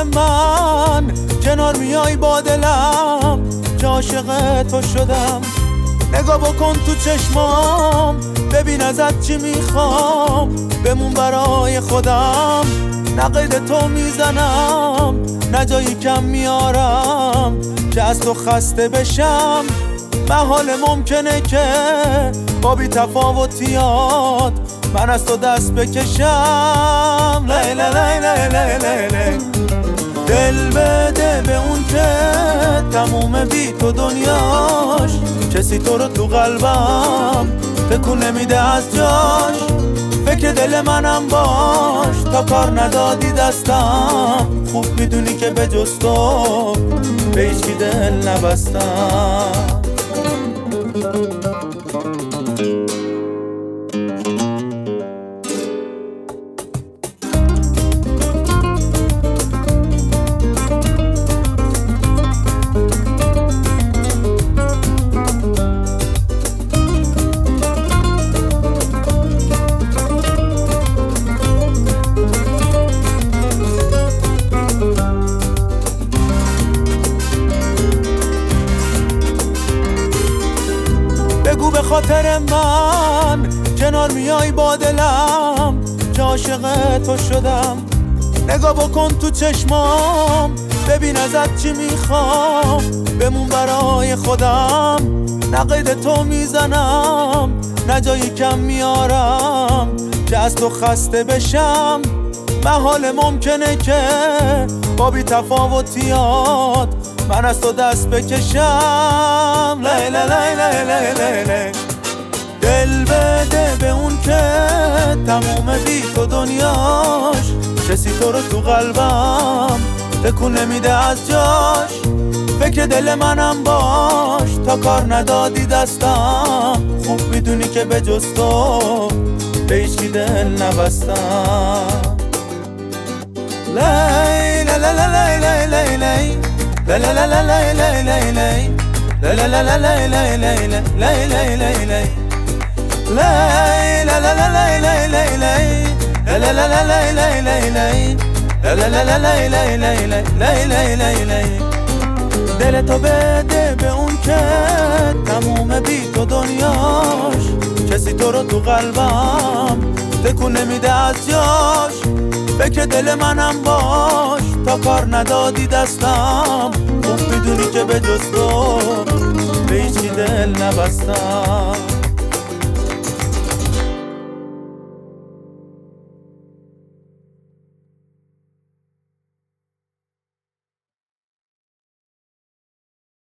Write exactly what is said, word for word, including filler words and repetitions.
خاطر من کنار میای با دلم که عاشق تو شدم. نگاه بکن تو چشمام ببین ازت چی میخوام، بمون برای خودم نه قید تو میزنم نه جایی کم میارم که از تو خسته بشم. محال ممکنه که با بی تفاوتیات من از تو دست بکشم. لیلا لیلا لیلا لیلا دل بده به اون که تموم بی تو دنیاش، کسی تو رو تو قلبم تکون نمیده از جاش. فکر دل منم باش تا کار ندادی دستم، خوب میدونی که به جز تو به هیچکی دل نبستم. بگو به خاطر من کنار میای با دلم که عاشق تو شدم. نگاه بکن تو چشمام ببین ازت چی میخوام، بمون برای خودم نه قید تو میزنم نه جایی کم میارم که از تو خسته بشم. محال ممکنه که با بی تفاوتیات من از تو دست بکشم. لیلا لیلا لیلا لیلا دل بده به اون که تموم بی تو دنیاش، کسی تو رو تو قلبم تکون نمیده از جاش. فکر دل منم باش تا کار ندادی دستم، خوب میدونی که به جز تو به هیچکی دل نبستم. لیلا لیلا لیلا لیلا La la la la la la la la La la la la la la la la La la la la La la la la la la la la La la la la la la la la La la la la la la la la La la la la دل تو بده به اون که تموم بی تو دنیاش، کسی تو رو تو قلبم تکون نمیده از جاش. فکر دل منم باش تا کار ندادی دستم، خوب میدونی که به جز تو به هیچی دل نبستم.